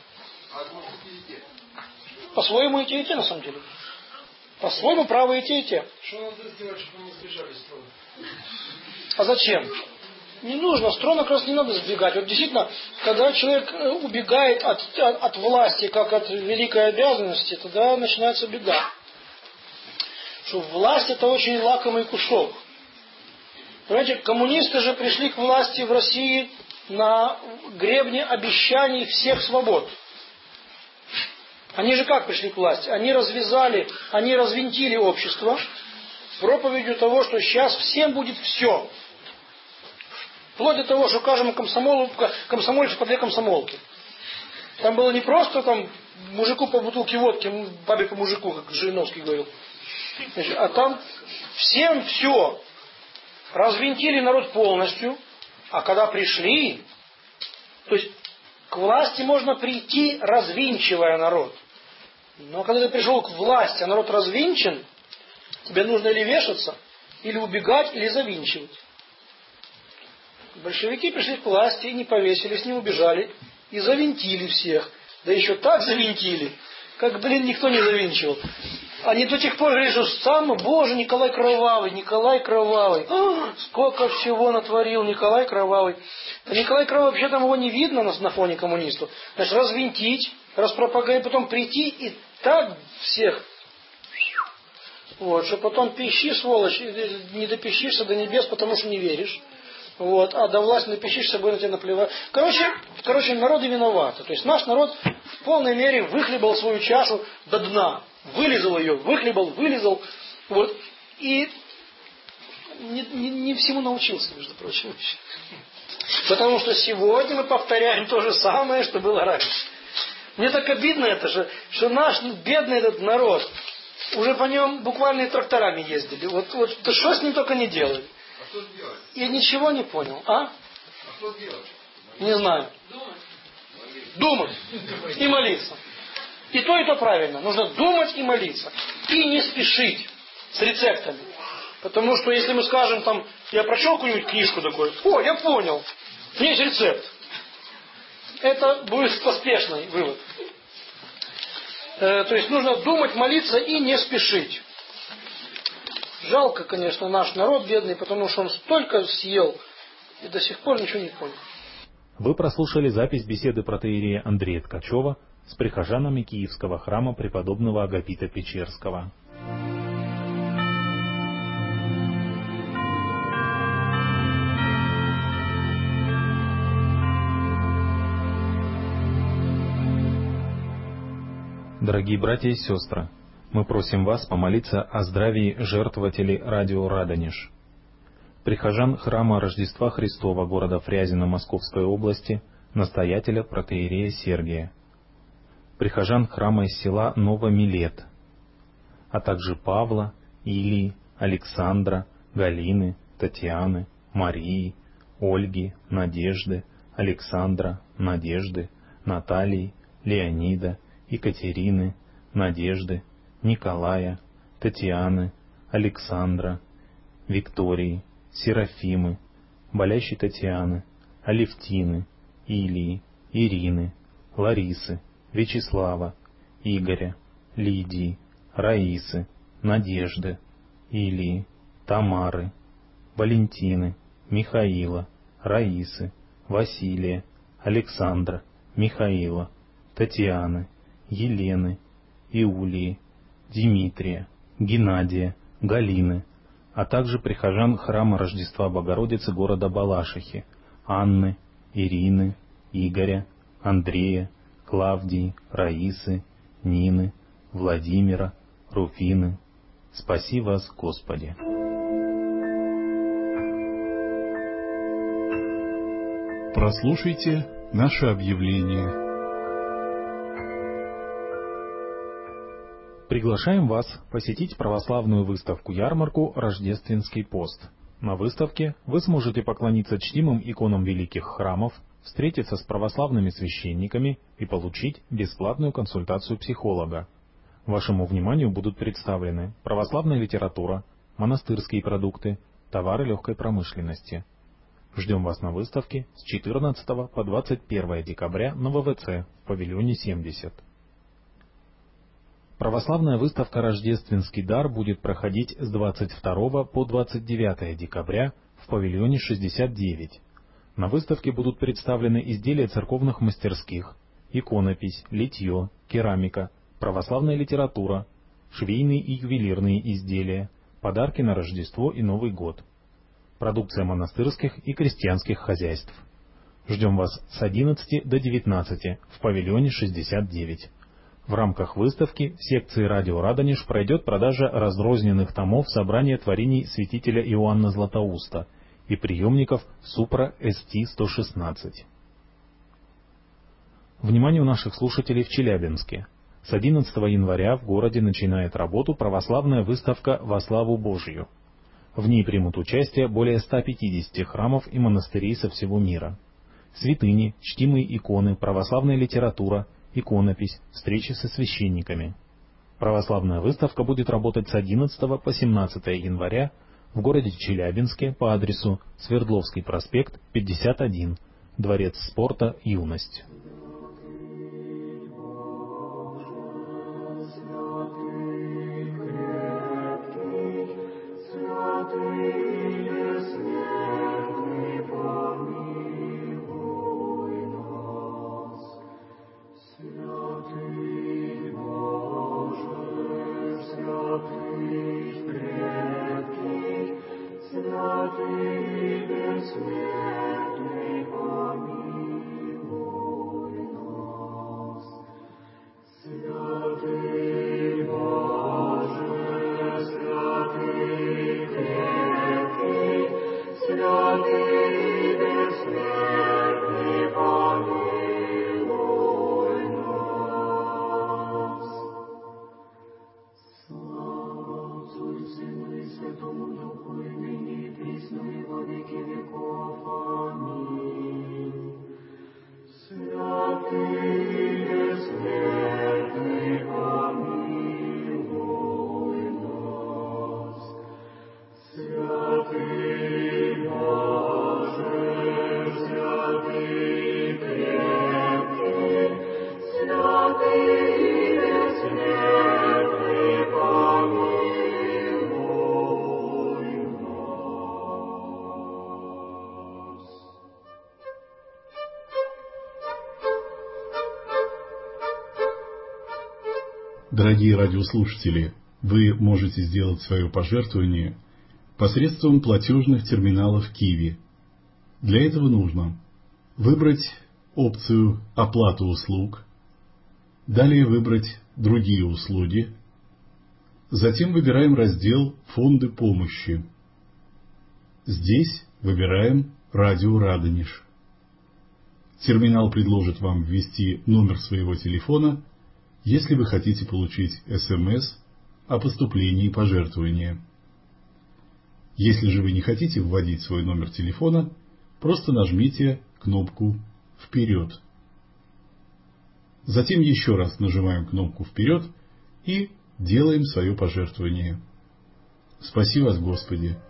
По-своему и те, и те, на самом деле. По-своему правы и те, и те. Что надо сделать, чтобы мы сбежали с трона? А зачем? Не нужно, с трона как раз не надо сбегать. Вот действительно, когда человек убегает от, от, от власти, как от великой обязанности, тогда начинается беда. Что власть это очень лакомый кусок. Понимаете, коммунисты же пришли к власти в России на гребне обещаний всех свобод. Они же как пришли к власти? Они развязали, они развинтили общество проповедью того, что сейчас всем будет все. Вплоть до того, что каждому комсомолу, комсомольцу по две комсомолки. Там было не просто там мужику по бутылке водки, бабе по мужику, как Жириновский говорил. Значит, а там всем все. Развинтили народ полностью. А когда пришли, то есть к власти можно прийти, развинчивая народ. Но когда ты пришел к власти, а народ развинчен, тебе нужно или вешаться, или убегать, или завинчивать. Большевики пришли к власти и не повесились, не убежали, и завинтили всех. Да еще так завинтили, как, блин, никто не завинчивал. Они до тех пор говорили, что сам, Боже, Николай Кровавый, Николай Кровавый. О, сколько всего натворил Николай Кровавый. А Николай Кровавый, вообще там его не видно на, на фоне коммунистов. Значит, развинтить, распропагандировать, потом прийти и так всех. Вот, что потом пищи, сволочь, не допищишься до небес, потому что не веришь. Вот, а до власти напищишься, будет на тебя наплевать. Короче, короче, народы виноваты. То есть наш народ в полной мере выхлебал свою чашу до дна. Вылезал ее, выхлебал, вылезал. Вот, и не, не, не всему научился, между прочим. Потому что сегодня мы повторяем то же самое, что было раньше. Мне так обидно это, что, что наш бедный этот народ, уже по нем буквально и тракторами ездили. Вот, вот что с ним только не делали. А что делать? Я ничего не понял. А? А что делать? Не знаю. Думать. И молиться. И то, и то правильно. Нужно думать и молиться. И не спешить с рецептами. Потому что если мы скажем, там, я прочел какую-нибудь книжку такую, о, я понял, есть рецепт. Это будет поспешный вывод. Э, то есть нужно думать, молиться и не спешить. Жалко, конечно, наш народ бедный, потому что он столько съел и до сих пор ничего не понял. Вы прослушали запись беседы протоиерея Андрея Ткачева с прихожанами Киевского храма преподобного Агапита Печерского. Дорогие братья и сестры, мы просим вас помолиться о здравии жертвователей радио Радонеж. Прихожан храма Рождества Христова города Фрязино Московской области, настоятеля протоиерея Сергия. Прихожан храма из села Новомилет, а также Павла, Илии, Александра, Галины, Татьяны, Марии, Ольги, Надежды, Александра, Надежды, Натальи, Леонида, Екатерины, Надежды, Николая, Татьяны, Александра, Виктории, Серафимы, Болящей Татьяны, Алевтины, Илии, Ирины, Ларисы, Вячеслава, Игоря, Лидии, Раисы, Надежды, Илии, Тамары, Валентины, Михаила, Раисы, Василия, Александра, Михаила, Татьяны, Елены, Иулии, Дмитрия, Геннадия, Галины, а также прихожан храма Рождества Богородицы города Балашихи, Анны, Ирины, Игоря, Андрея, Клавдии, Раисы, Нины, Владимира, Руфины. Спаси вас, Господи! Прослушайте наше объявление. Приглашаем вас посетить православную выставку-ярмарку «Рождественский пост». На выставке вы сможете поклониться чтимым иконам великих храмов, встретиться с православными священниками и получить бесплатную консультацию психолога. Вашему вниманию будут представлены православная литература, монастырские продукты, товары легкой промышленности. Ждем вас на выставке с четырнадцатого по двадцать первое декабря на вэ вэ цэ в павильоне семьдесят. Православная выставка «Рождественский дар» будет проходить с двадцать второго по двадцать девятое декабря в павильоне шестьдесят девять. На выставке будут представлены изделия церковных мастерских, иконопись, литье, керамика, православная литература, швейные и ювелирные изделия, подарки на Рождество и Новый год, продукция монастырских и крестьянских хозяйств. Ждем вас с одиннадцати до девятнадцати в павильоне шестьдесят девять. В рамках выставки в секции «Радио Радонеж» пройдет продажа разрозненных томов собрания творений святителя Иоанна Златоуста и приемников Супра эс ти сто шестнадцать. Вниманию наших слушателей в Челябинске. С одиннадцатого января в городе начинает работу православная выставка «Во славу Божию». В ней примут участие более ста пятидесяти храмов и монастырей со всего мира. Святыни, чтимые иконы, православная литература, иконопись, встречи со священниками. Православная выставка будет работать с одиннадцатого по семнадцатое января в городе Челябинске по адресу Свердловский проспект, пятьдесят один, Дворец спорта «Юность». Дорогие радиослушатели, вы можете сделать свое пожертвование посредством платежных терминалов Киви. Для этого нужно выбрать опцию «Оплата услуг», далее выбрать «Другие услуги», затем выбираем раздел «Фонды помощи». Здесь выбираем «Радио Радонеж». Терминал предложит вам ввести номер своего телефона, если вы хотите получить эс эм эс о поступлении пожертвования. Если же вы не хотите вводить свой номер телефона, просто нажмите кнопку «Вперед». Затем еще раз нажимаем кнопку «Вперед» и делаем свое пожертвование. Спаси вас, Господи!